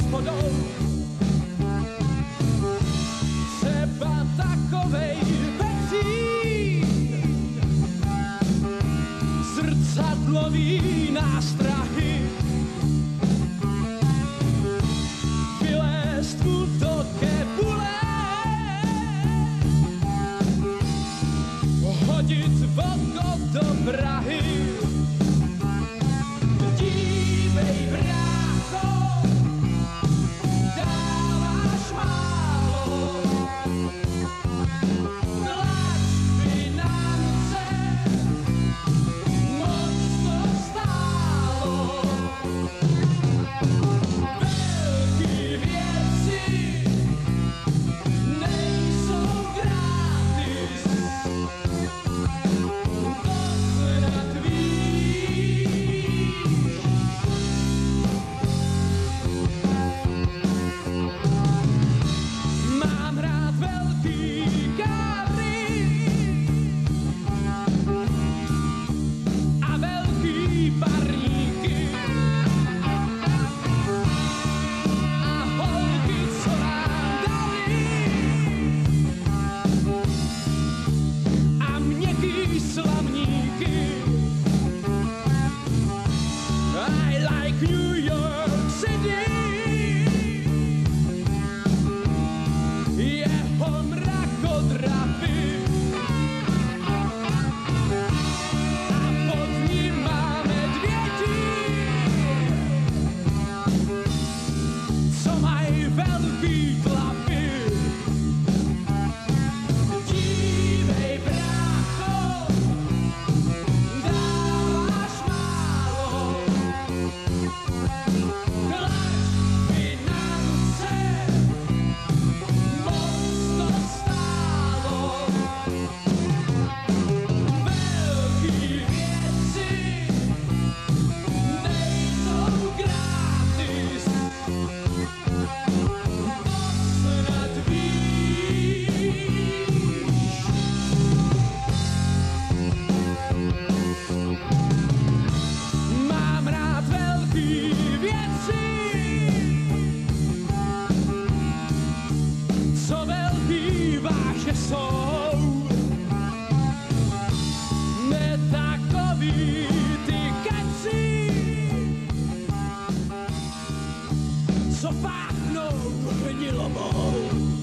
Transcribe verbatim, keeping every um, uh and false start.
hospodou. Třeba takovej Petřín, zrcadlový nástrahy, vylézt mu do kebule, hodit vodko do Prahy. Dívej, brácho, dáváš málo, tlač finance, moc to stálo. Velký věci nejsou gratis, to snad víš. Mám rád velký káry a velký parníky a holky, co nám dali, a měkký slavníky. I like New York City, jeho mrakodrapy, a pod ním máme medvědi, co mají velký tlapy. Dívej, brácho, dáváš málo, tlač finance, moc to stálo. Velký věci nejsou gratis, to snad víš. Mám rád velký věci, co velký váže jsou, ne takový ty keci, co páchnou hnilobou.